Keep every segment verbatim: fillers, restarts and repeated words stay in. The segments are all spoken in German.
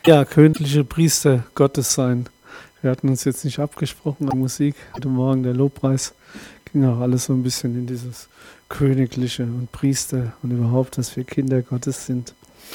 Ja, königliche Priester Gottes sein. Wir hatten uns jetzt nicht abgesprochen an Musik. Heute Morgen der Lobpreis ging auch alles so ein bisschen in dieses Königliche und Priester und überhaupt, dass wir Kinder Gottes sind.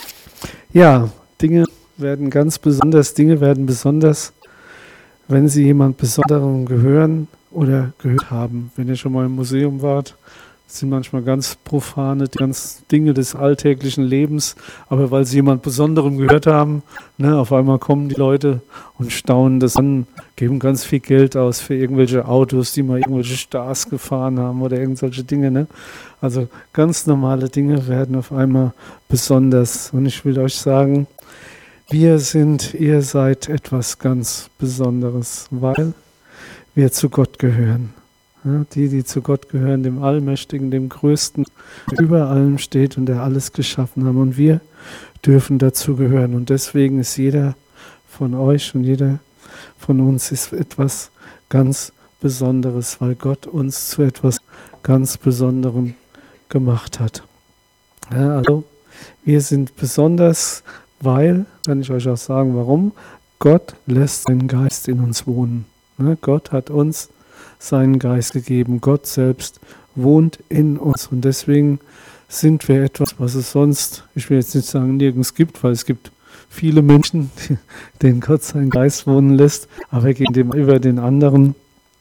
Ja, Dinge werden ganz besonders, Dinge werden besonders, wenn sie jemand Besonderem gehören oder gehört haben. Wenn ihr schon mal im Museum wart, sind manchmal ganz profane, die ganz Dinge des alltäglichen Lebens, aber weil sie jemand Besonderem gehört haben, ne, auf einmal kommen die Leute und staunen das an, geben ganz viel Geld aus für irgendwelche Autos, die mal irgendwelche Stars gefahren haben oder irgendwelche Dinge. Ne? Also ganz normale Dinge werden auf einmal besonders. Und ich will euch sagen, wir sind, ihr seid etwas ganz Besonderes, weil wir zu Gott gehören. Ja, die, die zu Gott gehören, dem Allmächtigen, dem Größten, der über allem steht und der alles geschaffen hat. Und wir dürfen dazu gehören. Und deswegen ist jeder von euch und jeder von uns ist etwas ganz Besonderes, weil Gott uns zu etwas ganz Besonderem gemacht hat. Ja, also wir sind besonders, weil, kann ich euch auch sagen, warum, Gott lässt seinen Geist in uns wohnen. Ja, Gott hat uns seinen Geist gegeben. Gott selbst wohnt in uns und deswegen sind wir etwas, was es sonst, ich will jetzt nicht sagen, nirgends gibt, weil es gibt viele Menschen, denen Gott seinen Geist wohnen lässt, aber gegenüber den anderen,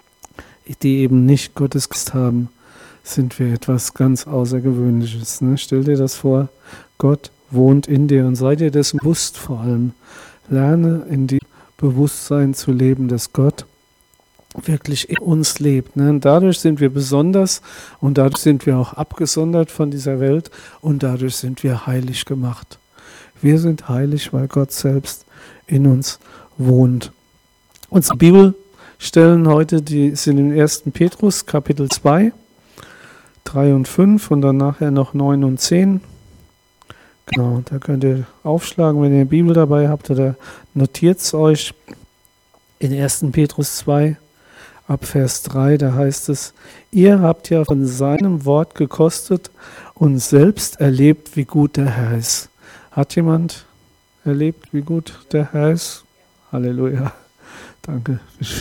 die eben nicht Gottes Geist haben, sind wir etwas ganz Außergewöhnliches. Ne? Stell dir das vor, Gott wohnt in dir und sei dir dessen bewusst vor allem. Lerne in dem Bewusstsein zu leben, dass Gott wirklich in uns lebt. Ne? Und dadurch sind wir besonders und dadurch sind wir auch abgesondert von dieser Welt und dadurch sind wir heilig gemacht. Wir sind heilig, weil Gott selbst in uns wohnt. Unsere Bibelstellen heute, die sind im ersten Petrus, Kapitel zwei, drei und fünf und dann nachher noch neun und zehn. Genau, da könnt ihr aufschlagen, wenn ihr eine Bibel dabei habt oder notiert es euch. In ersten Petrus zwei, ab Vers drei, da heißt es, ihr habt ja von seinem Wort gekostet und selbst erlebt, wie gut der Herr ist. Hat jemand erlebt, wie gut der Herr ist? Halleluja. Danke.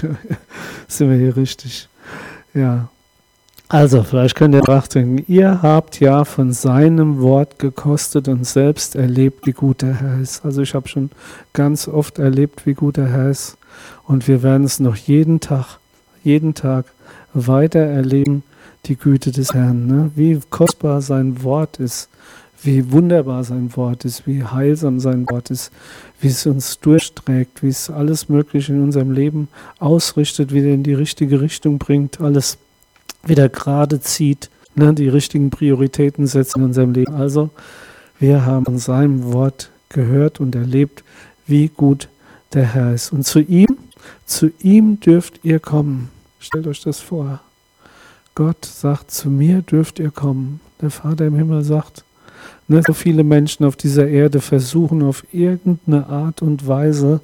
Sind wir hier richtig? Ja. Also, vielleicht könnt ihr nachdenken, ihr habt ja von seinem Wort gekostet und selbst erlebt, wie gut der Herr ist. Also ich habe schon ganz oft erlebt, wie gut der Herr ist. Und wir werden es noch jeden Tag, jeden Tag weiter erleben, die Güte des Herrn. Ne? Wie kostbar sein Wort ist, wie wunderbar sein Wort ist, wie heilsam sein Wort ist, wie es uns durchträgt, wie es alles Mögliche in unserem Leben ausrichtet, wieder in die richtige Richtung bringt, alles wieder gerade zieht, ne? Die richtigen Prioritäten setzt in unserem Leben. Also wir haben von seinem Wort gehört und erlebt, wie gut der Herr ist. Und zu ihm, zu ihm dürft ihr kommen. Stellt euch das vor. Gott sagt, zu mir dürft ihr kommen. Der Vater im Himmel sagt, ne, so viele Menschen auf dieser Erde versuchen auf irgendeine Art und Weise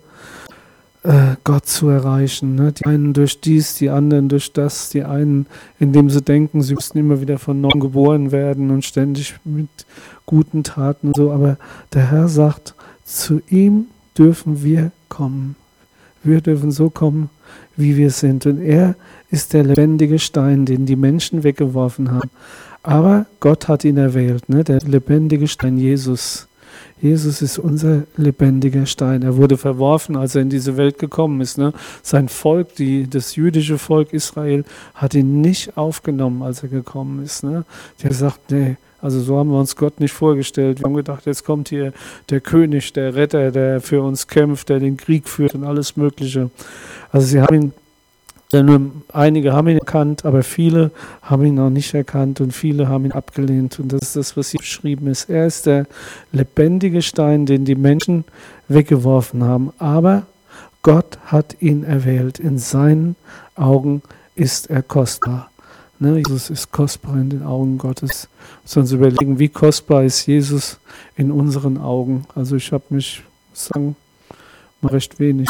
äh, Gott zu erreichen. Ne? Die einen durch dies, die anderen durch das, die einen, indem sie denken, sie müssten immer wieder von neuem geboren werden und ständig mit guten Taten und so. Aber der Herr sagt, zu ihm dürfen wir kommen. Wir dürfen so kommen, wie wir sind. Und er ist der lebendige Stein, den die Menschen weggeworfen haben. Aber Gott hat ihn erwählt, ne? Der lebendige Stein Jesus. Jesus ist unser lebendiger Stein. Er wurde verworfen, als er in diese Welt gekommen ist. Ne? Sein Volk, die, das jüdische Volk Israel, hat ihn nicht aufgenommen, als er gekommen ist. Ne? Die haben gesagt, nee, also so haben wir uns Gott nicht vorgestellt. Wir haben gedacht, jetzt kommt hier der König, der Retter, der für uns kämpft, der den Krieg führt und alles Mögliche. Also sie haben ihn, ja, nur einige haben ihn erkannt, aber viele haben ihn noch nicht erkannt und viele haben ihn abgelehnt. Und das ist das, was hier beschrieben ist. Er ist der lebendige Stein, den die Menschen weggeworfen haben. Aber Gott hat ihn erwählt. In seinen Augen ist er kostbar. Ne, Jesus ist kostbar in den Augen Gottes. Wir müssen uns überlegen, wie kostbar ist Jesus in unseren Augen. Also ich habe mich, muss sagen, mal recht wenig.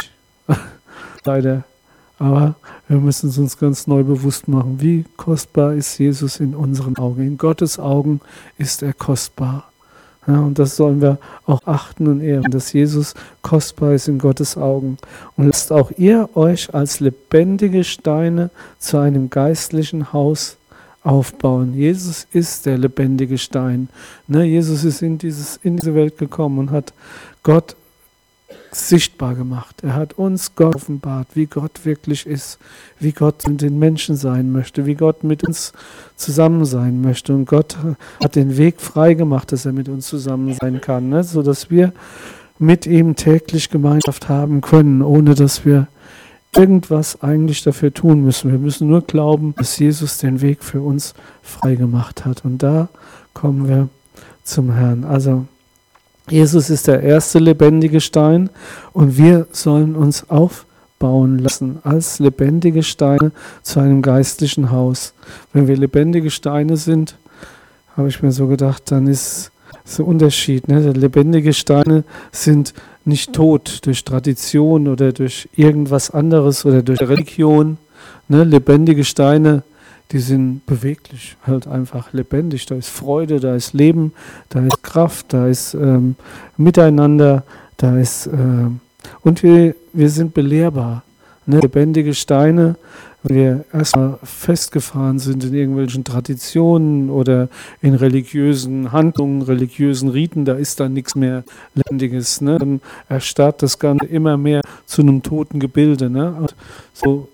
Leider. Aber wir müssen es uns ganz neu bewusst machen, wie kostbar ist Jesus in unseren Augen. In Gottes Augen ist er kostbar. Ja, und das sollen wir auch achten und ehren, dass Jesus kostbar ist in Gottes Augen. Und lasst auch ihr euch als lebendige Steine zu einem geistlichen Haus aufbauen. Jesus ist der lebendige Stein. Ne, Jesus ist in, dieses, in diese Welt gekommen und hat Gott sichtbar gemacht. Er hat uns Gott offenbart, wie Gott wirklich ist, wie Gott mit den Menschen sein möchte, wie Gott mit uns zusammen sein möchte. Und Gott hat den Weg frei gemacht, dass er mit uns zusammen sein kann, ne? Sodass wir mit ihm täglich Gemeinschaft haben können, ohne dass wir irgendwas eigentlich dafür tun müssen. Wir müssen nur glauben, dass Jesus den Weg für uns frei gemacht hat. Und da kommen wir zum Herrn. Also Jesus ist der erste lebendige Stein und wir sollen uns aufbauen lassen als lebendige Steine zu einem geistlichen Haus. Wenn wir lebendige Steine sind, habe ich mir so gedacht, dann ist so ein Unterschied. Ne? Lebendige Steine sind nicht tot durch Tradition oder durch irgendwas anderes oder durch Religion. Ne? Lebendige Steine, die sind beweglich, halt einfach lebendig. Da ist Freude, da ist Leben, da ist Kraft, da ist ähm, Miteinander, da ist äh, und wir, wir sind belehrbar. Ne? Lebendige Steine, wenn wir erstmal festgefahren sind in irgendwelchen Traditionen oder in religiösen Handlungen, religiösen Riten, da ist dann nichts mehr Lebendiges. Ne? Dann erstarrt das Ganze immer mehr zu einem toten Gebilde. Ne? Und so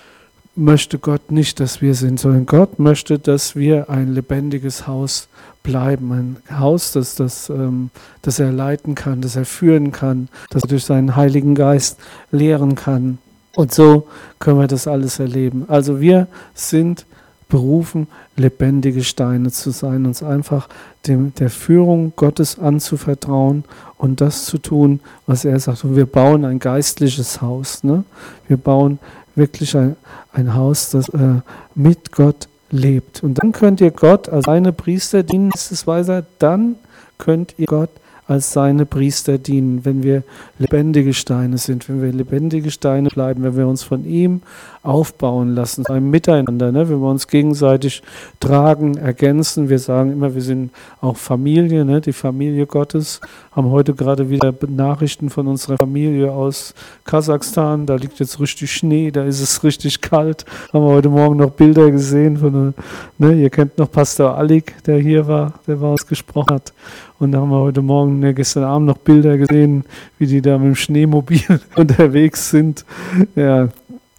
möchte Gott nicht, dass wir sind, sondern Gott möchte, dass wir ein lebendiges Haus bleiben. Ein Haus, das, das, ähm, das er leiten kann, das er führen kann, das er durch seinen Heiligen Geist lehren kann. Und so können wir das alles erleben. Also wir sind berufen, lebendige Steine zu sein, uns einfach dem, der Führung Gottes anzuvertrauen und das zu tun, was er sagt. Und wir bauen ein geistliches Haus. Ne? Wir bauen wirklich ein, ein Haus, das äh, mit Gott lebt. Und dann könnt ihr Gott als seine Priester dienen, ist es weiter, dann könnt ihr Gott als seine Priester dienen, wenn wir lebendige Steine sind, wenn wir lebendige Steine bleiben, wenn wir uns von ihm aufbauen lassen, ein Miteinander, ne? Wenn wir uns gegenseitig tragen, ergänzen. Wir sagen immer, wir sind auch Familie, ne? Die Familie Gottes. Haben heute gerade wieder Nachrichten von unserer Familie aus Kasachstan. Da liegt jetzt richtig Schnee, da ist es richtig kalt. Haben wir heute Morgen noch Bilder gesehen von, ne? Ihr kennt noch Pastor Alik, der hier war, der bei uns gesprochen hat. Und da haben wir heute Morgen, ne, gestern Abend noch Bilder gesehen, wie die da mit dem Schneemobil unterwegs sind. Ja,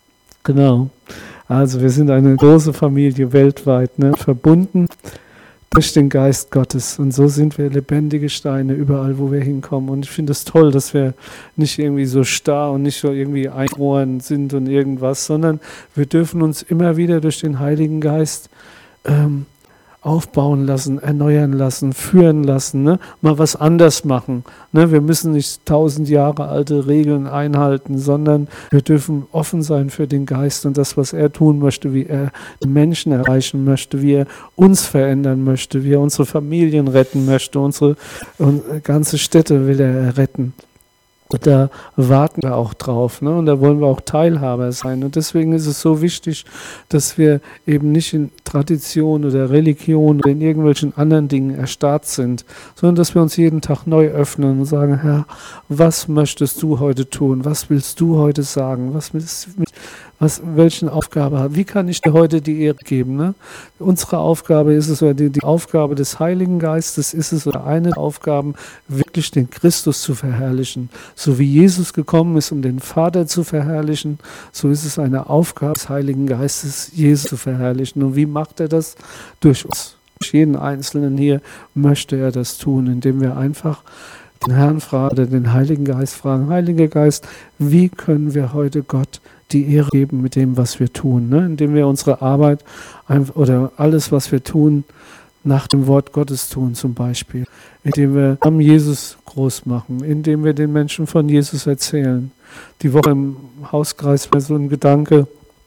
genau. Also wir sind eine große Familie weltweit, ne, verbunden durch den Geist Gottes. Und so sind wir lebendige Steine überall, wo wir hinkommen. Und ich finde es toll, dass wir nicht irgendwie so starr und nicht so irgendwie eingefroren sind und irgendwas, sondern wir dürfen uns immer wieder durch den Heiligen Geist ähm, aufbauen lassen, erneuern lassen, führen lassen, ne? Mal was anders machen. Ne? Wir müssen nicht tausend Jahre alte Regeln einhalten, sondern wir dürfen offen sein für den Geist und das, was er tun möchte, wie er die Menschen erreichen möchte, wie er uns verändern möchte, wie er unsere Familien retten möchte, unsere, unsere ganze Städte will er retten. Und da warten wir auch drauf, ne? Und da wollen wir auch Teilhaber sein. Und deswegen ist es so wichtig, dass wir eben nicht in Tradition oder Religion oder in irgendwelchen anderen Dingen erstarrt sind, sondern dass wir uns jeden Tag neu öffnen und sagen, Herr, was möchtest du heute tun? Was willst du heute sagen? Was willst du Was, welche Aufgabe hat? Wie kann ich dir heute die Ehre geben? Ne? Unsere Aufgabe ist es, oder die, die Aufgabe des Heiligen Geistes ist es, oder eine der Aufgaben, wirklich den Christus zu verherrlichen. So wie Jesus gekommen ist, um den Vater zu verherrlichen, so ist es eine Aufgabe des Heiligen Geistes, Jesus zu verherrlichen. Und wie macht er das? Durch uns. Durch jeden Einzelnen hier möchte er das tun, indem wir einfach den Herrn fragen, den Heiligen Geist fragen, Heiliger Geist, wie können wir heute Gott die Ehre geben mit dem, was wir tun, ne? Indem wir unsere Arbeit oder alles, was wir tun, nach dem Wort Gottes tun zum Beispiel, indem wir am Jesus groß machen, indem wir den Menschen von Jesus erzählen. Die Woche im Hauskreis war so ein Gedanke,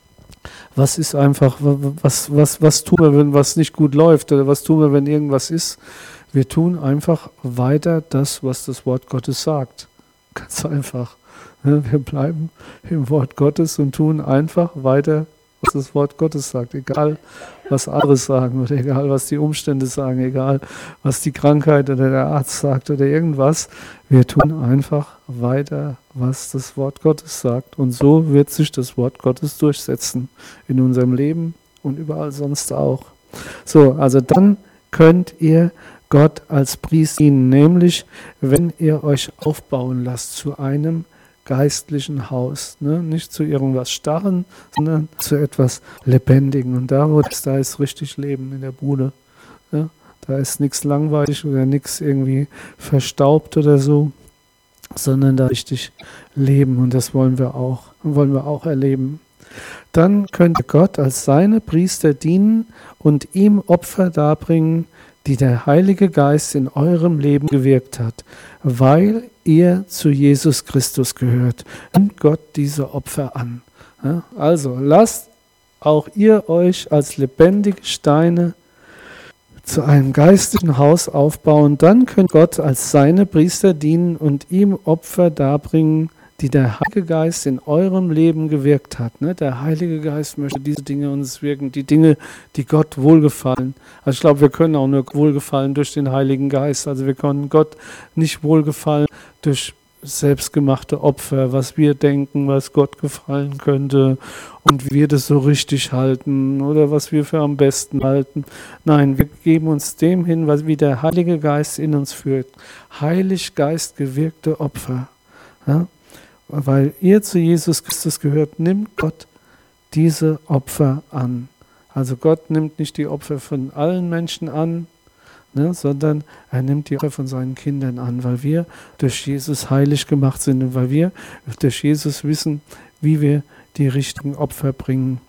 was ist einfach, was, was, was tun wir, wenn was nicht gut läuft oder was tun wir, wenn irgendwas ist? Wir tun einfach weiter das, was das Wort Gottes sagt. Ganz einfach. Wir bleiben im Wort Gottes und tun einfach weiter, was das Wort Gottes sagt, egal was andere sagen oder egal was die Umstände sagen, egal was die Krankheit oder der Arzt sagt oder irgendwas. Wir tun einfach weiter, was das Wort Gottes sagt. Und so wird sich das Wort Gottes durchsetzen in unserem Leben und überall sonst auch. So, also dann könnt ihr Gott als Priester dienen, nämlich wenn ihr euch aufbauen lasst zu einem geistlichen Haus, ne? Nicht zu irgendwas Starren, sondern zu etwas Lebendigen. Und da, wo das, da ist richtig Leben in der Bude. Ne? Da ist nichts langweilig oder nichts irgendwie verstaubt oder so, sondern da richtig Leben. Und das wollen wir auch, wollen wir auch erleben. Dann könnt ihr Gott als seine Priester dienen und ihm Opfer darbringen, die der Heilige Geist in eurem Leben gewirkt hat, weil ihr zu Jesus Christus gehört. Nimmt Gott diese Opfer an. Ja, also lasst auch ihr euch als lebendige Steine zu einem geistlichen Haus aufbauen, dann könnt Gott als seine Priester dienen und ihm Opfer darbringen, die der Heilige Geist in eurem Leben gewirkt hat. Ne? Der Heilige Geist möchte diese Dinge uns wirken, die Dinge, die Gott wohlgefallen. Also ich glaube, wir können auch nur wohlgefallen durch den Heiligen Geist. Also wir können Gott nicht wohlgefallen durch selbstgemachte Opfer, was wir denken, was Gott gefallen könnte und wie wir das so richtig halten oder was wir für am besten halten. Nein, wir geben uns dem hin, was wie der Heilige Geist in uns führt. Heilig Geist gewirkte Opfer. Ja? Weil ihr zu Jesus Christus gehört, nimmt Gott diese Opfer an. Also Gott nimmt nicht die Opfer von allen Menschen an, ne, sondern er nimmt die Opfer von seinen Kindern an, weil wir durch Jesus heilig gemacht sind und weil wir durch Jesus wissen, wie wir die richtigen Opfer bringen.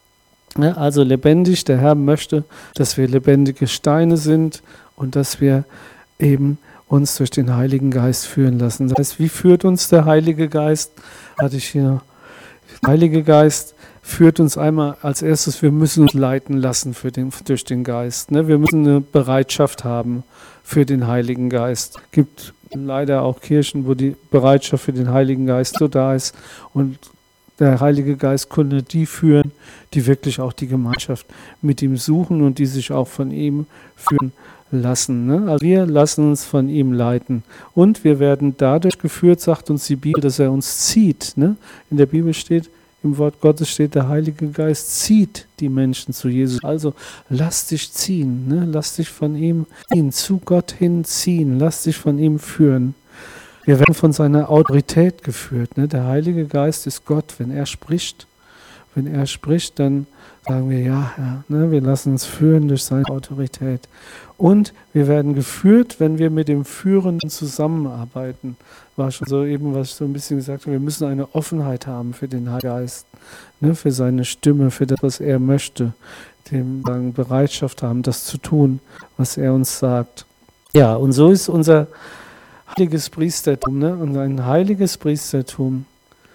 Ja, also lebendig, der Herr möchte, dass wir lebendige Steine sind und dass wir eben uns durch den Heiligen Geist führen lassen. Das heißt, wie führt uns der Heilige Geist? Hatte ich hier. Der Heilige Geist führt uns einmal als erstes, wir müssen uns leiten lassen für den, durch den Geist. Ne? Wir müssen eine Bereitschaft haben für den Heiligen Geist. Es gibt leider auch Kirchen, wo die Bereitschaft für den Heiligen Geist so da ist und der Heilige Geist konnte die führen, die wirklich auch die Gemeinschaft mit ihm suchen und die sich auch von ihm führen lassen. Ne? Also wir lassen uns von ihm leiten und wir werden dadurch geführt, sagt uns die Bibel, dass er uns zieht. Ne? In der Bibel steht, im Wort Gottes steht, der Heilige Geist zieht die Menschen zu Jesus. Also lass dich ziehen, ne? Lass dich von ihm ziehen, zu Gott hinziehen, lass dich von ihm führen. Wir werden von seiner Autorität geführt. Ne? Der Heilige Geist ist Gott. Wenn er spricht, wenn er spricht, dann sagen wir, ja, ja ne? Wir lassen uns führen durch seine Autorität. Und wir werden geführt, wenn wir mit dem Führenden zusammenarbeiten. War schon so eben, was ich so ein bisschen gesagt habe, wir müssen eine Offenheit haben für den Heiligen Geist, ne? Für seine Stimme, für das, was er möchte. Dem sagen, Bereitschaft haben, das zu tun, was er uns sagt. Ja, und so ist unser heiliges Priestertum, ne? Und ein heiliges Priestertum,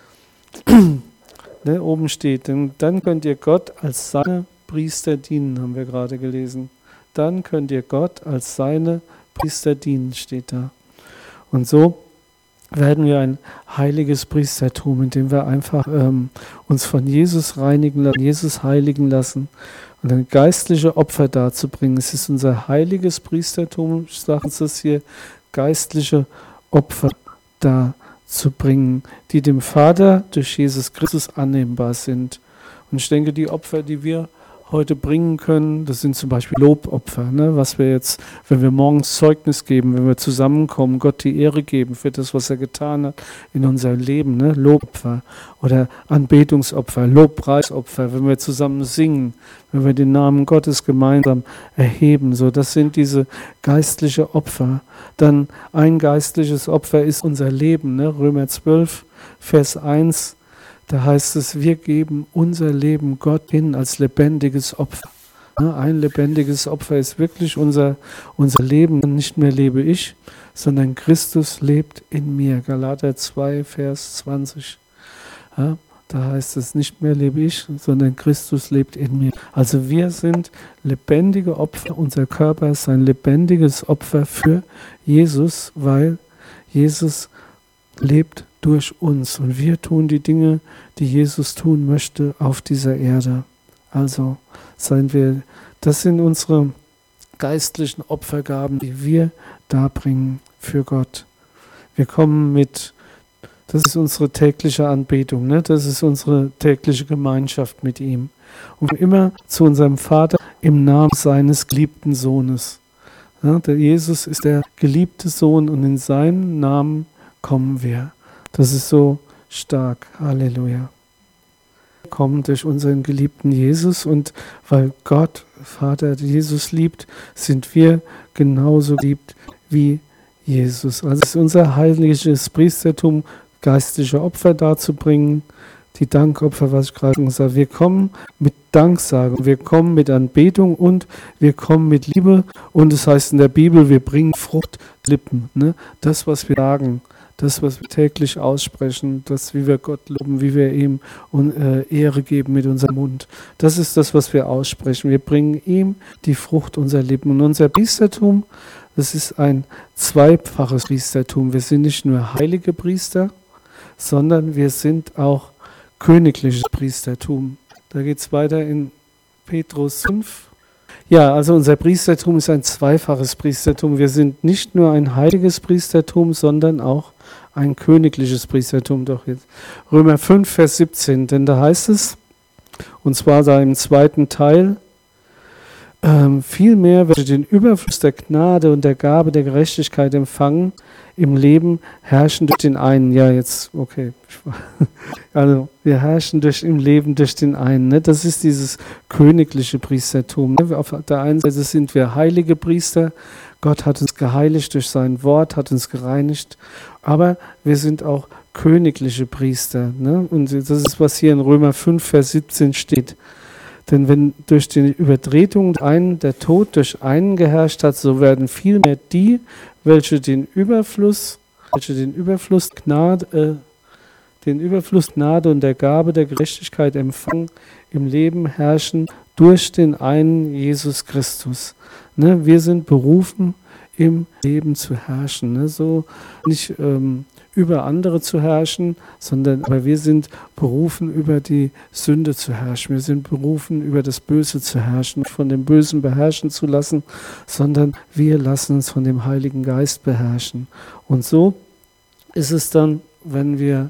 ne? Oben steht, denn dann könnt ihr Gott als seine Priester dienen, haben wir gerade gelesen. Dann könnt ihr Gott als seine Priester dienen, steht da. Und so werden wir ein heiliges Priestertum, indem wir einfach ähm, uns von Jesus reinigen lassen, Jesus heiligen lassen und ein geistliche Opfer darzubringen. Es ist unser heiliges Priestertum, ich sage uns das hier, geistliche Opfer darzubringen, die dem Vater durch Jesus Christus annehmbar sind. Und ich denke, die Opfer, die wir heute bringen können, das sind zum Beispiel Lobopfer, ne? Was wir jetzt, wenn wir morgens Zeugnis geben, wenn wir zusammenkommen, Gott die Ehre geben für das, was er getan hat in unserem Leben, ne? Lobopfer oder Anbetungsopfer, Lobpreisopfer, wenn wir zusammen singen, wenn wir den Namen Gottes gemeinsam erheben, so, das sind diese geistliche Opfer. Dann ein geistliches Opfer ist unser Leben, ne? Römer zwölf, Vers eins, da heißt es, wir geben unser Leben Gott hin als lebendiges Opfer. Ein lebendiges Opfer ist wirklich unser, unser Leben. Nicht mehr lebe ich, sondern Christus lebt in mir. Galater zwei, Vers zwanzig. Ja, da heißt es, nicht mehr lebe ich, sondern Christus lebt in mir. Also wir sind lebendige Opfer. Unser Körper ist ein lebendiges Opfer für Jesus, weil Jesus lebt durch uns. Und wir tun die Dinge, die Jesus tun möchte auf dieser Erde. Also seien wir, das sind unsere geistlichen Opfergaben, die wir darbringen für Gott. Wir kommen mit, das ist unsere tägliche Anbetung, ne? Das ist unsere tägliche Gemeinschaft mit ihm. Und immer zu unserem Vater im Namen seines geliebten Sohnes. Ja, der Jesus ist der geliebte Sohn und in seinem Namen kommen wir. Das ist so stark. Halleluja. Wir kommen durch unseren geliebten Jesus und weil Gott, Vater, Jesus liebt, sind wir genauso geliebt wie Jesus. Also es ist unser heiliges Priestertum, geistliche Opfer darzubringen, die Dankopfer, was ich gerade gesagt habe. Wir kommen mit Danksagung, wir kommen mit Anbetung und wir kommen mit Liebe. Und es heißt in der Bibel, wir bringen Fruchtlippen. Ne? Das, was wir sagen, das, was wir täglich aussprechen, das, wie wir Gott loben, wie wir ihm Ehre geben mit unserem Mund. Das ist das, was wir aussprechen. Wir bringen ihm die Frucht unserer Lippen. Und unser Priestertum, das ist ein zweifaches Priestertum. Wir sind nicht nur heilige Priester, sondern wir sind auch königliches Priestertum. Da geht es weiter in Petrus fünf. Ja, also unser Priestertum ist ein zweifaches Priestertum. Wir sind nicht nur ein heiliges Priestertum, sondern auch ein königliches Priestertum. Doch jetzt Römer fünf, Vers siebzehn, denn da heißt es, und zwar da im zweiten Teil, ähm, vielmehr, welche den Überfluss der Gnade und der Gabe der Gerechtigkeit empfangen, im Leben herrschen durch den einen. Ja, jetzt, okay. Also, wir herrschen durch im Leben durch den einen. Ne? Das ist dieses königliche Priestertum. Ne? Auf der einen Seite sind wir heilige Priester. Gott hat uns geheiligt durch sein Wort, hat uns gereinigt. Aber wir sind auch königliche Priester. Ne? Und das ist, was hier in Römer fünf, Vers siebzehn steht. Denn wenn durch die Übertretung einen der Tod durch einen geherrscht hat, so werden vielmehr die, welche den Überfluss, welche den Überfluss Gnade, äh, den Überfluss Gnade und der Gabe der Gerechtigkeit empfangen, im Leben herrschen durch den einen Jesus Christus. Ne? Wir sind berufen, im Leben zu herrschen. Ne? So nicht ähm, über andere zu herrschen, sondern aber wir sind berufen, über die Sünde zu herrschen. Wir sind berufen, über das Böse zu herrschen, von dem Bösen beherrschen zu lassen, sondern wir lassen uns von dem Heiligen Geist beherrschen. Und so ist es dann, wenn wir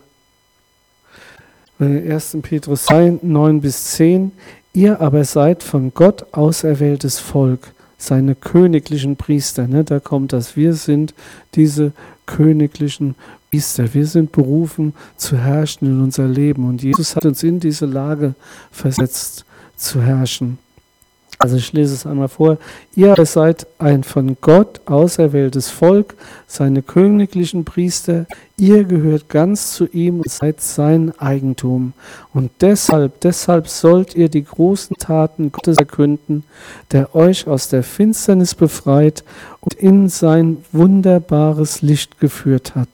ersten Petrus neun bis zehn, ihr aber seid von Gott auserwähltes Volk, seine königlichen Priester. Ne? Da kommt das, wir sind diese königlichen Priester. Wir sind berufen zu herrschen in unser Leben. Und Jesus hat uns in diese Lage versetzt, zu herrschen. Also ich lese es einmal vor. Ihr seid ein von Gott auserwähltes Volk, seine königlichen Priester. Ihr gehört ganz zu ihm und seid sein Eigentum. Und deshalb, deshalb sollt ihr die großen Taten Gottes erkünden, der euch aus der Finsternis befreit und in sein wunderbares Licht geführt hat.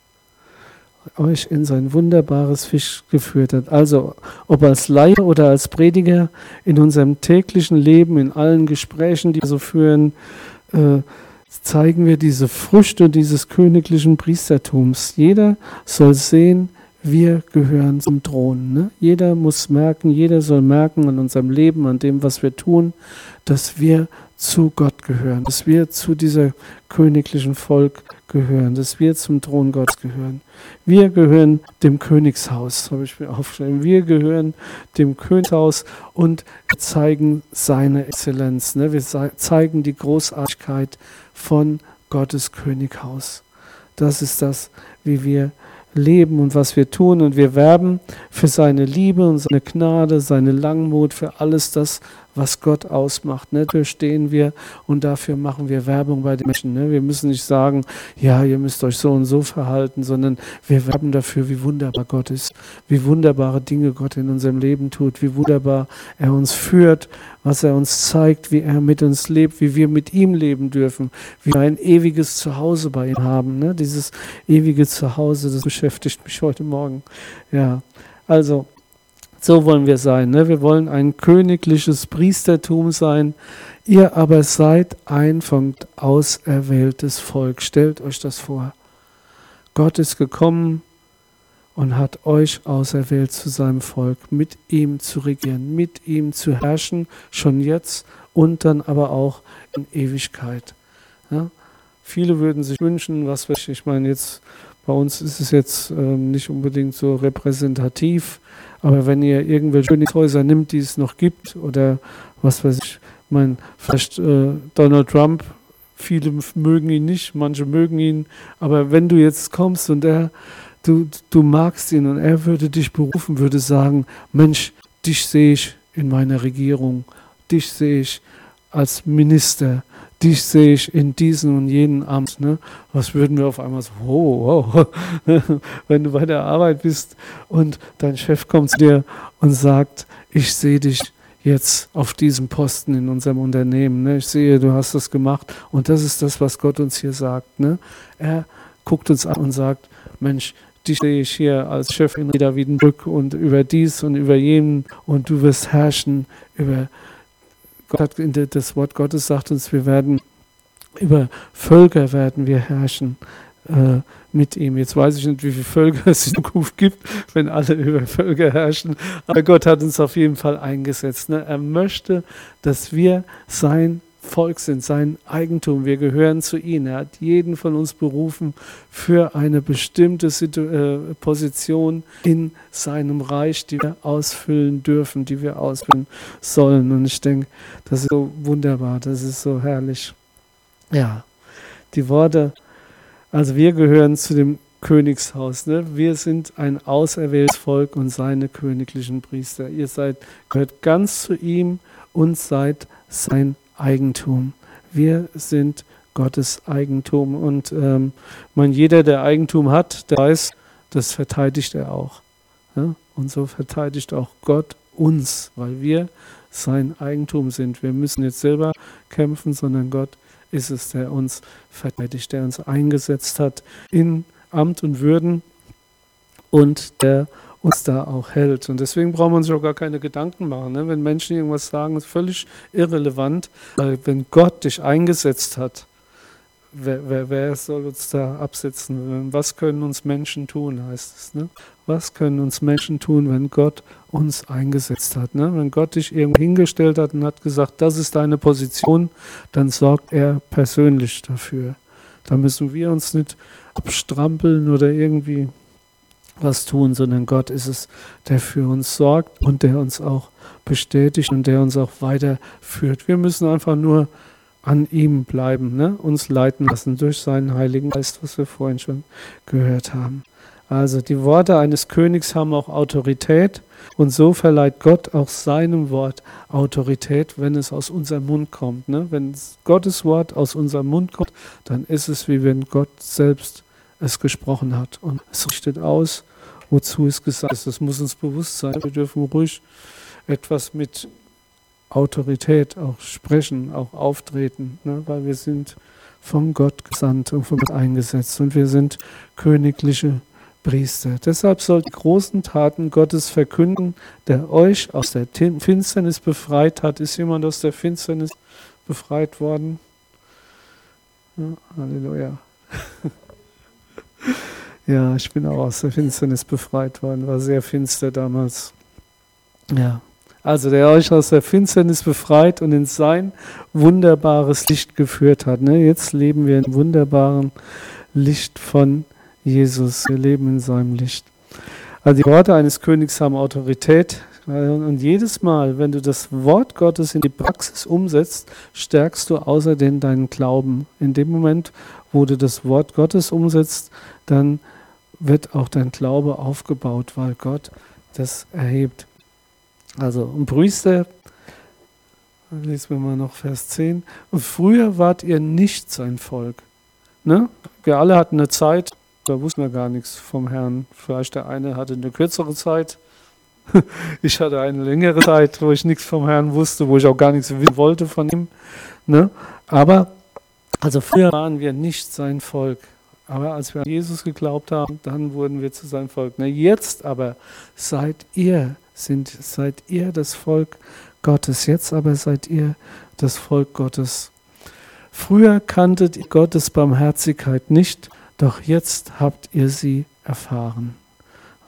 euch in sein wunderbares Fisch geführt hat. Also ob als Laie oder als Prediger, in unserem täglichen Leben, in allen Gesprächen, die wir so führen, äh, zeigen wir diese Früchte dieses königlichen Priestertums. Jeder soll sehen, wir gehören zum Thron. Ne? Jeder muss merken, jeder soll merken an unserem Leben, an dem, was wir tun, dass wir zu Gott gehören, dass wir zu dieser königlichen Volk gehören, dass wir zum Thron Gottes gehören. Wir gehören dem Königshaus, habe ich mir aufgeschrieben. Wir gehören dem Königshaus und zeigen seine Exzellenz. Ne? Wir zeigen die Großartigkeit von Gottes Könighaus. Das ist das, wie wir leben und was wir tun, und wir werben für seine Liebe und seine Gnade, seine Langmut, für alles das, was Gott ausmacht. Ne? Dafür stehen wir und dafür machen wir Werbung bei den Menschen. Ne? Wir müssen nicht sagen, ja, ihr müsst euch so und so verhalten, sondern wir werben dafür, wie wunderbar Gott ist, wie wunderbare Dinge Gott in unserem Leben tut, wie wunderbar er uns führt, was er uns zeigt, wie er mit uns lebt, wie wir mit ihm leben dürfen, wie wir ein ewiges Zuhause bei ihm haben. Ne? Dieses ewige Zuhause, das beschäftigt mich heute Morgen. Ja, also so wollen wir sein. Ne? Wir wollen ein königliches Priestertum sein. Ihr aber seid ein von Gott auserwähltes Volk. Stellt euch das vor. Gott ist gekommen und hat euch auserwählt zu seinem Volk, mit ihm zu regieren, mit ihm zu herrschen, schon jetzt und dann aber auch in Ewigkeit. Ja? Viele würden sich wünschen, was weiß ich, ich meine jetzt, bei uns ist es jetzt äh, nicht unbedingt so repräsentativ, aber wenn ihr irgendwelche Königshäuser nimmt, die es noch gibt, oder was weiß ich, ich meine, vielleicht äh, Donald Trump, viele mögen ihn nicht, manche mögen ihn, aber wenn du jetzt kommst und er, du, du magst ihn und er würde dich berufen, würde sagen, Mensch, dich sehe ich in meiner Regierung, dich sehe ich als Minister, dich sehe ich in diesem und jenem Amt. Ne? Was würden wir auf einmal so, wow, wow. Wenn du bei der Arbeit bist und dein Chef kommt zu dir und sagt, ich sehe dich jetzt auf diesem Posten in unserem Unternehmen. Ne? Ich sehe, du hast das gemacht und das ist das, was Gott uns hier sagt. Ne? Er guckt uns an und sagt, Mensch, dich sehe ich hier als Chef in Reda Wiedenbrück und über dies und über jenen und du wirst herrschen über Gott hat, das Wort Gottes sagt uns, wir werden über Völker werden wir herrschen äh, mit ihm. Jetzt weiß ich nicht, wie viele Völker es in Zukunft gibt, wenn alle über Völker herrschen. Aber Gott hat uns auf jeden Fall eingesetzt. Ne? Er möchte, dass wir sein Volk sind, sein Eigentum. Wir gehören zu ihm. Er hat jeden von uns berufen für eine bestimmte Situ- äh, Position in seinem Reich, die wir ausfüllen dürfen, die wir ausfüllen sollen. Und ich denke, das ist so wunderbar, das ist so herrlich. Ja, die Worte, also wir gehören zu dem Königshaus. Ne? Wir sind ein auserwähltes Volk und seine königlichen Priester. Ihr seid, gehört ganz zu ihm und seid sein Eigentum. Wir sind Gottes Eigentum und ähm, man, jeder, der Eigentum hat, der weiß, das verteidigt er auch. Ja? Und so verteidigt auch Gott uns, weil wir sein Eigentum sind. Wir müssen jetzt selber kämpfen, sondern Gott ist es, der uns verteidigt, der uns eingesetzt hat in Amt und Würden und der uns da auch hält. Und deswegen braucht man sich auch gar keine Gedanken machen. Ne? Wenn Menschen irgendwas sagen, ist völlig irrelevant, weil wenn Gott dich eingesetzt hat, wer, wer, wer soll uns da absetzen? Was können uns Menschen tun, heißt es. Ne? Was können uns Menschen tun, wenn Gott uns eingesetzt hat? Ne? Wenn Gott dich irgendwo hingestellt hat und hat gesagt, das ist deine Position, dann sorgt er persönlich dafür. Da müssen wir uns nicht abstrampeln oder irgendwie was tun, sondern Gott ist es, der für uns sorgt und der uns auch bestätigt und der uns auch weiterführt. Wir müssen einfach nur an ihm bleiben, ne? Uns leiten lassen durch seinen Heiligen Geist, was wir vorhin schon gehört haben. Also die Worte eines Königs haben auch Autorität und so verleiht Gott auch seinem Wort Autorität, wenn es aus unserem Mund kommt. Ne? Wenn Gottes Wort aus unserem Mund kommt, dann ist es, wie wenn Gott selbst es gesprochen hat und es richtet aus, wozu es gesagt ist. Das muss uns bewusst sein. Wir dürfen ruhig etwas mit Autorität auch sprechen, auch auftreten, ne? Weil wir sind von Gott gesandt und von Gott eingesetzt und wir sind königliche Priester. Deshalb sollt ihr die großen Taten Gottes verkünden, der euch aus der Finsternis befreit hat. Ist jemand aus der Finsternis befreit worden? Ja, Halleluja. Ja, ich bin auch aus der Finsternis befreit worden, war sehr finster damals. Ja, also der euch aus der Finsternis befreit und in sein wunderbares Licht geführt hat. Ne? Jetzt leben wir im wunderbaren Licht von Jesus. Wir leben in seinem Licht. Also die Worte eines Königs haben Autorität. Und jedes Mal, wenn du das Wort Gottes in die Praxis umsetzt, stärkst du außerdem deinen Glauben. In dem Moment, wo du das Wort Gottes umsetzt, dann wird auch dein Glaube aufgebaut, weil Gott das erhebt. Also ein Priester, lesen wir mal noch Vers zehn, und früher wart ihr nicht sein Volk. Ne? Wir alle hatten eine Zeit, da wussten wir gar nichts vom Herrn. Vielleicht der eine hatte eine kürzere Zeit, ich hatte eine längere Zeit, wo ich nichts vom Herrn wusste, wo ich auch gar nichts wissen wollte von ihm. Ne? Aber also früher waren wir nicht sein Volk. Aber als wir an Jesus geglaubt haben, dann wurden wir zu seinem Volk. Ne? Jetzt aber seid ihr, sind, seid ihr das Volk Gottes. Jetzt aber seid ihr das Volk Gottes. Früher kanntet ihr Gottes Barmherzigkeit nicht, doch jetzt habt ihr sie erfahren.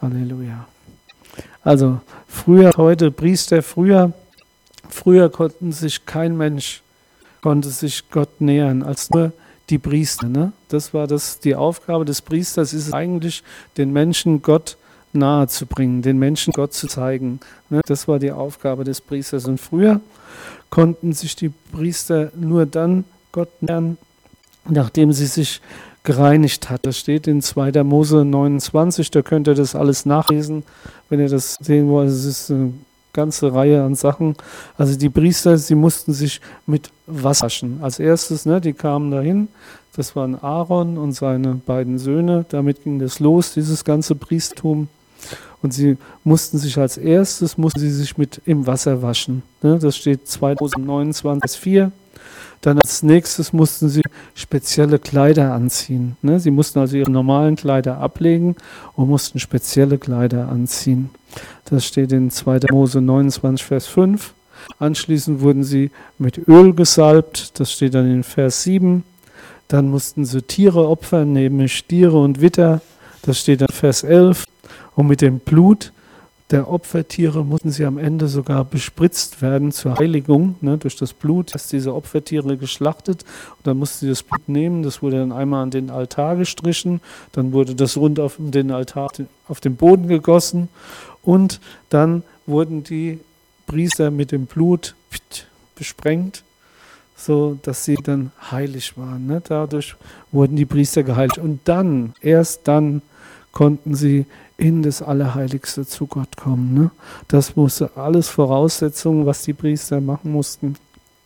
Halleluja. Also früher, heute Priester, früher, früher konnten sich kein Mensch, konnte sich Gott nähern, als nur die Priester. Ne? Das war das, die Aufgabe des Priesters, ist es eigentlich, den Menschen Gott nahe zu bringen, den Menschen Gott zu zeigen. Ne? Das war die Aufgabe des Priesters. Und früher konnten sich die Priester nur dann Gott nähern, nachdem sie sich gereinigt hat. Das steht in zweiter Mose neunundzwanzig, da könnt ihr das alles nachlesen, wenn ihr das sehen wollt. Es ist eine ganze Reihe an Sachen. Also die Priester, sie mussten sich mit Wasser waschen. Als erstes, ne, die kamen dahin, das waren Aaron und seine beiden Söhne, damit ging das los, dieses ganze Priestertum. Und sie mussten sich als erstes, mussten sie sich mit im Wasser waschen. Ne, das steht zweiter Mose neunundzwanzig, Vers vier. Dann als nächstes mussten sie spezielle Kleider anziehen. Ne? Sie mussten also ihre normalen Kleider ablegen und mussten spezielle Kleider anziehen. Das steht in zweiter Mose neunundzwanzig, Vers fünf. Anschließend wurden sie mit Öl gesalbt. Das steht dann in Vers sieben. Dann mussten sie Tiere opfern, nämlich Stiere und Witter. Das steht in Vers elf. Und mit dem Blut der Opfertiere mussten sie am Ende sogar bespritzt werden zur Heiligung. Ne, durch das Blut ist diese Opfertiere geschlachtet und dann mussten sie das Blut nehmen. Das wurde dann einmal an den Altar gestrichen, dann wurde das rund auf den Altar auf den Boden gegossen und dann wurden die Priester mit dem Blut besprengt, so dass sie dann heilig waren. Ne? Dadurch wurden die Priester geheiligt und dann, erst dann konnten sie in das Allerheiligste zu Gott kommen. Ne? Das musste alles Voraussetzungen, was die Priester machen mussten,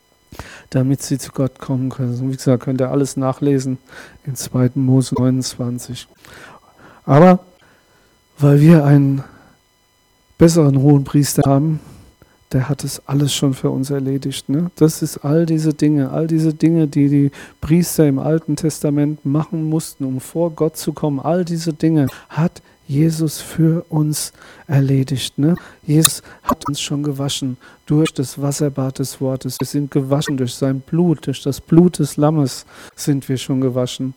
damit sie zu Gott kommen können. Wie gesagt, könnt ihr alles nachlesen in zweiter Mose neunundzwanzig. Aber weil wir einen besseren Hohenpriester haben, der hat es alles schon für uns erledigt. Ne? Das ist all diese Dinge, all diese Dinge, die die Priester im Alten Testament machen mussten, um vor Gott zu kommen. All diese Dinge hat Jesus für uns erledigt. Ne? Jesus hat uns schon gewaschen durch das Wasserbad des Wortes. Wir sind gewaschen durch sein Blut, durch das Blut des Lammes sind wir schon gewaschen.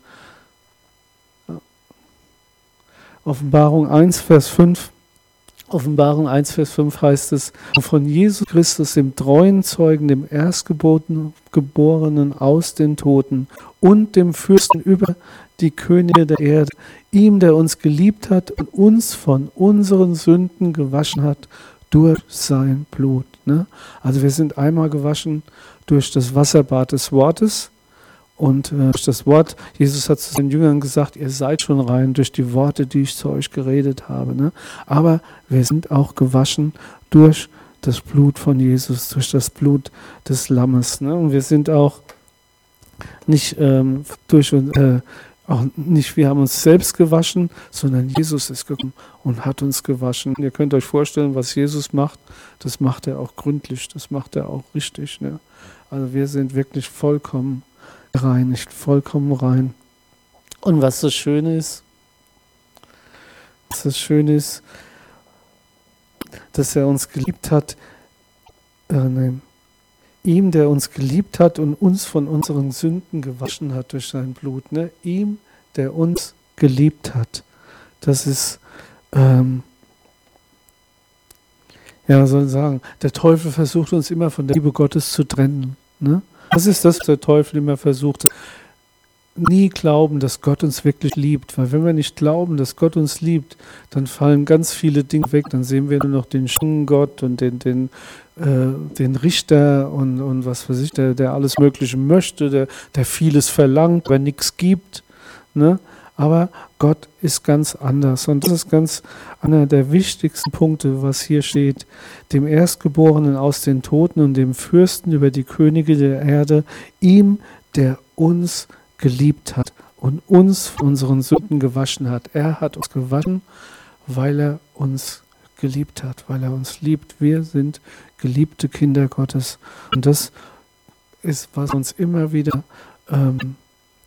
Offenbarung eins, Vers fünf. Offenbarung eins, Vers fünf heißt es, von Jesus Christus, dem treuen Zeugen, dem Erstgeborenen aus den Toten und dem Fürsten über die Könige der Erde, ihm, der uns geliebt hat und uns von unseren Sünden gewaschen hat durch sein Blut. Ne? Also wir sind einmal gewaschen durch das Wasserbad des Wortes. Und äh, durch das Wort, Jesus hat zu seinen Jüngern gesagt, ihr seid schon rein durch die Worte, die ich zu euch geredet habe. Ne? Aber wir sind auch gewaschen durch das Blut von Jesus, durch das Blut des Lammes. Ne? Und wir sind auch nicht ähm, durch äh, auch nicht, wir haben uns selbst gewaschen, sondern Jesus ist gekommen und hat uns gewaschen. Ihr könnt euch vorstellen, was Jesus macht, das macht er auch gründlich, das macht er auch richtig. Ne? Also wir sind wirklich vollkommen gereinigt, vollkommen rein. Und was das Schöne ist, was das Schöne ist, dass er uns geliebt hat, äh, nein, ihm, der uns geliebt hat und uns von unseren Sünden gewaschen hat durch sein Blut. Ne? Ihm, der uns geliebt hat. Das ist, ähm, ja, was soll ich sagen, der Teufel versucht uns immer von der Liebe Gottes zu trennen. Ne? Das ist das, was der Teufel immer versucht. Nie glauben, dass Gott uns wirklich liebt. Weil wenn wir nicht glauben, dass Gott uns liebt, dann fallen ganz viele Dinge weg. Dann sehen wir nur noch den schönen Gott und den, den, äh, den Richter und, und was weiß ich, der, der alles Mögliche möchte, der, der vieles verlangt, aber nichts gibt. Ne? Aber Gott ist ganz anders. Und das ist ganz einer der wichtigsten Punkte, was hier steht. Dem Erstgeborenen aus den Toten und dem Fürsten über die Könige der Erde, ihm, der uns geliebt hat und uns von unseren Sünden gewaschen hat. Er hat uns gewaschen, weil er uns geliebt hat, weil er uns liebt. Wir sind geliebte Kinder Gottes. Und das ist, was uns immer wieder ähm,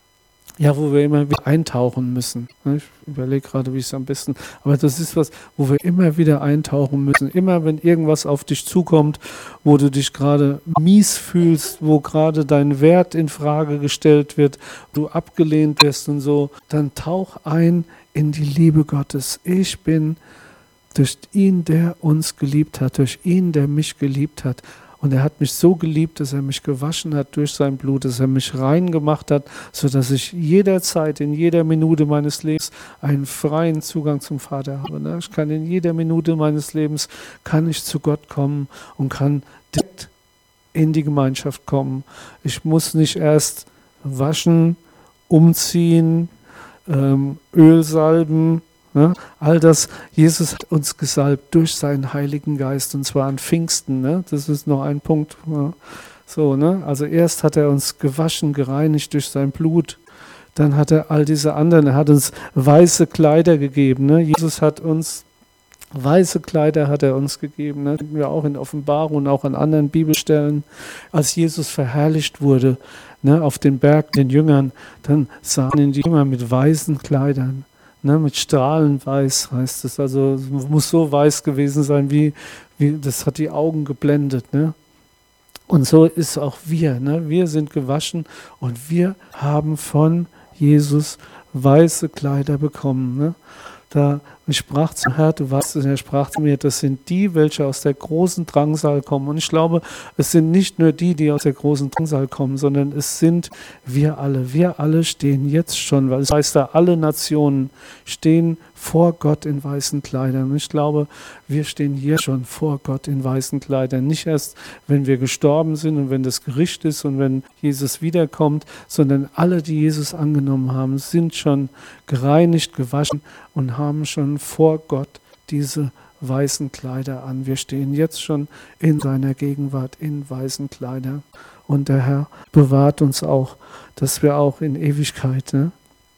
ja, wo wir immer wieder eintauchen müssen. Ich überlege gerade, wie ich es am besten, aber das ist was, wo wir immer wieder eintauchen müssen. Immer wenn irgendwas auf dich zukommt, wo du dich gerade mies fühlst, wo gerade dein Wert in Frage gestellt wird, du abgelehnt wirst und so, dann tauch ein in die Liebe Gottes. Ich bin durch ihn, der uns geliebt hat, durch ihn, der mich geliebt hat. Und er hat mich so geliebt, dass er mich gewaschen hat durch sein Blut, dass er mich rein gemacht hat, sodass ich jederzeit, in jeder Minute meines Lebens einen freien Zugang zum Vater habe. Ich kann in jeder Minute meines Lebens, kann ich zu Gott kommen und kann direkt in die Gemeinschaft kommen. Ich muss nicht erst waschen, umziehen, ähm, Öl salben, ne? All das, Jesus hat uns gesalbt durch seinen Heiligen Geist, und zwar an Pfingsten. Ne? Das ist noch ein Punkt. Ja. So, ne? Also erst hat er uns gewaschen, gereinigt durch sein Blut. Dann hat er all diese anderen, er hat uns weiße Kleider gegeben. Ne? Jesus hat uns weiße Kleider hat er uns gegeben. Ne? Das finden wir auch in Offenbarung und auch an anderen Bibelstellen. Als Jesus verherrlicht wurde, ne, auf den Berg den Jüngern, dann sahen ihn die Jünger mit weißen Kleidern. Ne, mit strahlenweiß heißt es, also es muss so weiß gewesen sein, wie, wie das hat die Augen geblendet. Ne? Und so ist auch wir. Ne? Wir sind gewaschen und wir haben von Jesus weiße Kleider bekommen. Ne? Da ich sprach zum Herrn, du weißt es, er sprach zu mir, das sind die, welche aus der großen Drangsal kommen. Und ich glaube, es sind nicht nur die, die aus der großen Drangsal kommen, sondern es sind wir alle. Wir alle stehen jetzt schon, weil es heißt da, alle Nationen stehen vor Gott in weißen Kleidern. Und ich glaube, wir stehen hier schon vor Gott in weißen Kleidern. Nicht erst, wenn wir gestorben sind und wenn das Gericht ist und wenn Jesus wiederkommt, sondern alle, die Jesus angenommen haben, sind schon gereinigt, gewaschen und haben schon vor Gott diese weißen Kleider an. Wir stehen jetzt schon in seiner Gegenwart in weißen Kleidern. Und der Herr bewahrt uns auch, dass wir auch in Ewigkeit, ne?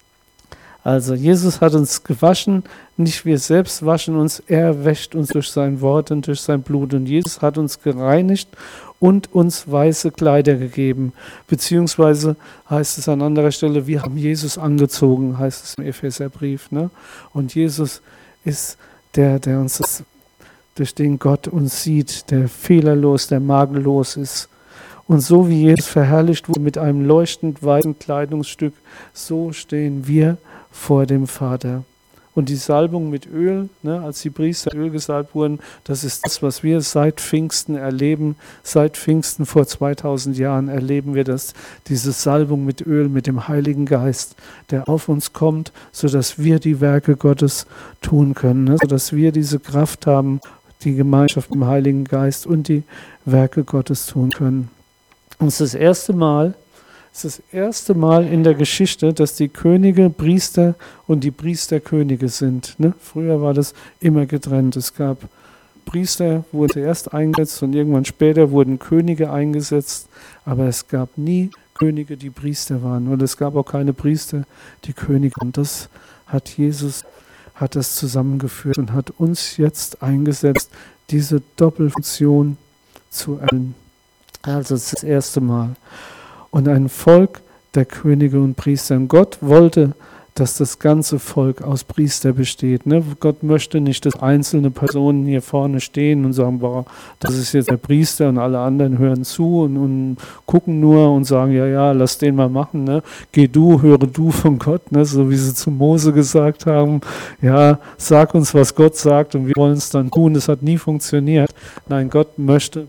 Also Jesus hat uns gewaschen, nicht wir selbst waschen uns, er wäscht uns durch sein Wort und durch sein Blut. Und Jesus hat uns gereinigt und uns weiße Kleider gegeben. Beziehungsweise heißt es an anderer Stelle, wir haben Jesus angezogen, heißt es im Epheserbrief. Ne? Und Jesus ist der, der uns das, durch den Gott uns sieht, der fehlerlos, der makellos ist. Und so wie Jesus verherrlicht wurde mit einem leuchtend weißen Kleidungsstück, so stehen wir vor dem Vater. Und die Salbung mit Öl, ne, als die Priester Öl gesalbt wurden, das ist das, was wir seit Pfingsten erleben. Seit Pfingsten vor zweitausend Jahren erleben wir das, diese Salbung mit Öl, mit dem Heiligen Geist, der auf uns kommt, sodass wir die Werke Gottes tun können, ne, sodass wir diese Kraft haben, die Gemeinschaft mit dem Heiligen Geist und die Werke Gottes tun können. Und es ist das erste Mal, es ist das erste Mal in der Geschichte, dass die Könige Priester und die Priester Könige sind. Ne? Früher war das immer getrennt. Es gab Priester, wurden zuerst eingesetzt und irgendwann später wurden Könige eingesetzt. Aber es gab nie Könige, die Priester waren. Und es gab auch keine Priester, die Könige. Und das hat Jesus, hat das zusammengeführt und hat uns jetzt eingesetzt, diese Doppelfunktion zu erfüllen. Also es ist das erste Mal. Und ein Volk der Könige und Priester. Und Gott wollte, dass das ganze Volk aus Priester besteht. Ne? Gott möchte nicht, dass einzelne Personen hier vorne stehen und sagen, boah, das ist jetzt der Priester und alle anderen hören zu und, und gucken nur und sagen, ja, ja, lass den mal machen. Ne? Geh du, höre du von Gott, ne? So wie sie zu Mose gesagt haben, ja, sag uns, was Gott sagt und wir wollen es dann tun. Das hat nie funktioniert. Nein, Gott möchte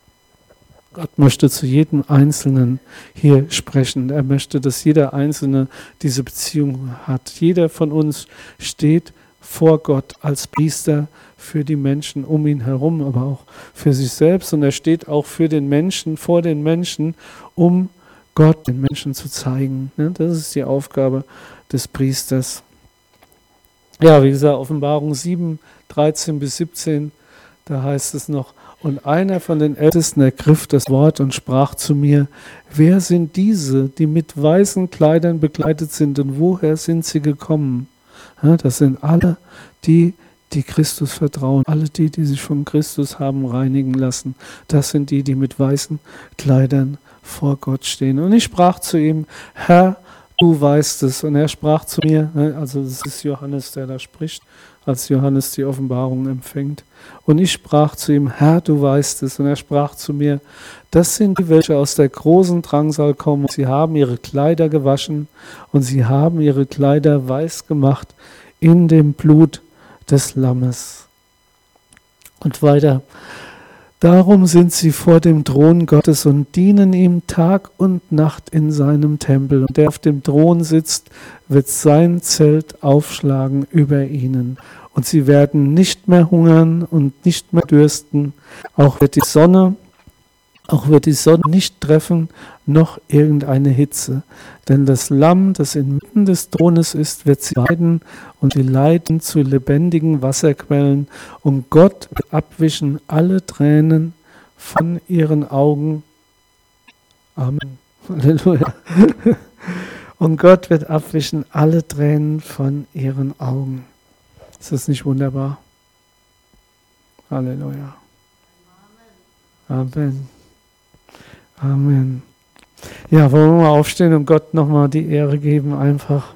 Gott möchte zu jedem Einzelnen hier sprechen. Er möchte, dass jeder Einzelne diese Beziehung hat. Jeder von uns steht vor Gott als Priester für die Menschen um ihn herum, aber auch für sich selbst. Und er steht auch für den Menschen, vor den Menschen, um Gott den Menschen zu zeigen. Das ist die Aufgabe des Priesters. Ja, wie gesagt, Offenbarung sieben, dreizehn bis siebzehn, da heißt es noch, und einer von den Ältesten ergriff das Wort und sprach zu mir, wer sind diese, die mit weißen Kleidern bekleidet sind und woher sind sie gekommen? Ja, das sind alle die, die Christus vertrauen, alle die, die sich von Christus haben reinigen lassen. Das sind die, die mit weißen Kleidern vor Gott stehen. Und ich sprach zu ihm, Herr, du weißt es. Und er sprach zu mir, also es ist Johannes, der da spricht, als Johannes die Offenbarung empfängt. Und ich sprach zu ihm, Herr, du weißt es. Und er sprach zu mir, das sind die, welche aus der großen Drangsal kommen. Sie haben ihre Kleider gewaschen und sie haben ihre Kleider weiß gemacht in dem Blut des Lammes. Und weiter. Darum sind sie vor dem Thron Gottes und dienen ihm Tag und Nacht in seinem Tempel. Und der auf dem Thron sitzt, wird sein Zelt aufschlagen über ihnen. Und sie werden nicht mehr hungern und nicht mehr dürsten. Auch wird die Sonne, auch wird die Sonne nicht treffen, noch irgendeine Hitze. Denn das Lamm, das inmitten des Thrones ist, wird sie weiden und sie leiten zu lebendigen Wasserquellen. Und Gott wird abwischen alle Tränen von ihren Augen. Amen. Halleluja. Und Gott wird abwischen alle Tränen von ihren Augen. Ist das nicht wunderbar? Halleluja. Amen. Amen. Ja, wollen wir mal aufstehen und Gott nochmal die Ehre geben, einfach.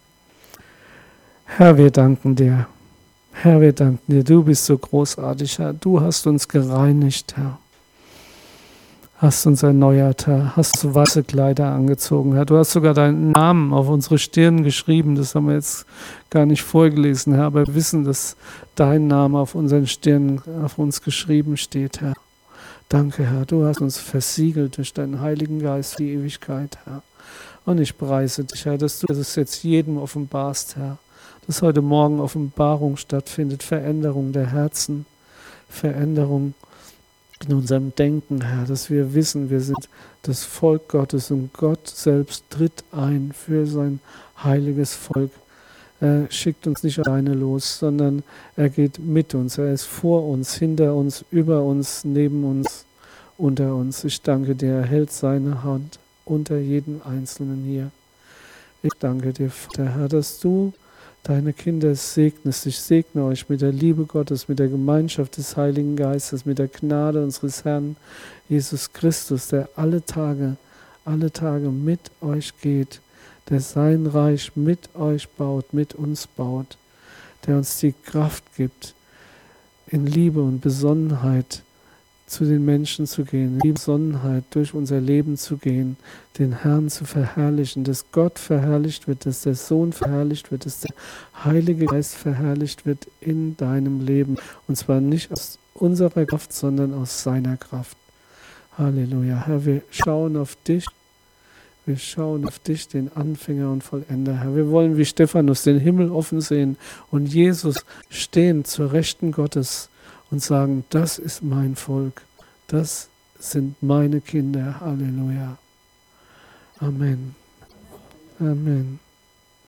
Herr, wir danken dir. Herr, wir danken dir. Du bist so großartig, Herr. Du hast uns gereinigt, Herr. Hast uns erneuert, Herr. Hast du weiße Kleider angezogen, Herr. Du hast sogar deinen Namen auf unsere Stirn geschrieben. Das haben wir jetzt gar nicht vorgelesen, Herr. Aber wir wissen, dass dein Name auf unseren Stirnen auf uns geschrieben steht, Herr. Danke, Herr, du hast uns versiegelt durch deinen Heiligen Geist für die Ewigkeit, Herr. Und ich preise dich, Herr, dass du das jetzt jedem offenbarst, Herr. Dass heute Morgen Offenbarung stattfindet, Veränderung der Herzen, Veränderung in unserem Denken, Herr. Dass wir wissen, wir sind das Volk Gottes und Gott selbst tritt ein für sein heiliges Volk. Er schickt uns nicht alleine los, sondern er geht mit uns. Er ist vor uns, hinter uns, über uns, neben uns, unter uns. Ich danke dir, er hält seine Hand unter jedem Einzelnen hier. Ich danke dir, Vater, Herr, dass du deine Kinder segnest. Ich segne euch mit der Liebe Gottes, mit der Gemeinschaft des Heiligen Geistes, mit der Gnade unseres Herrn Jesus Christus, der alle Tage, alle Tage mit euch geht, der sein Reich mit euch baut, mit uns baut, der uns die Kraft gibt, in Liebe und Besonnenheit zu den Menschen zu gehen, in Liebe und Besonnenheit durch unser Leben zu gehen, den Herrn zu verherrlichen, dass Gott verherrlicht wird, dass der Sohn verherrlicht wird, dass der Heilige Geist verherrlicht wird in deinem Leben. Und zwar nicht aus unserer Kraft, sondern aus seiner Kraft. Halleluja. Herr, wir schauen auf dich. Wir schauen auf dich, den Anfänger und Vollender, Herr. Wir wollen wie Stephanus den Himmel offen sehen und Jesus stehen zur Rechten Gottes und sagen, das ist mein Volk, das sind meine Kinder. Halleluja. Amen. Amen.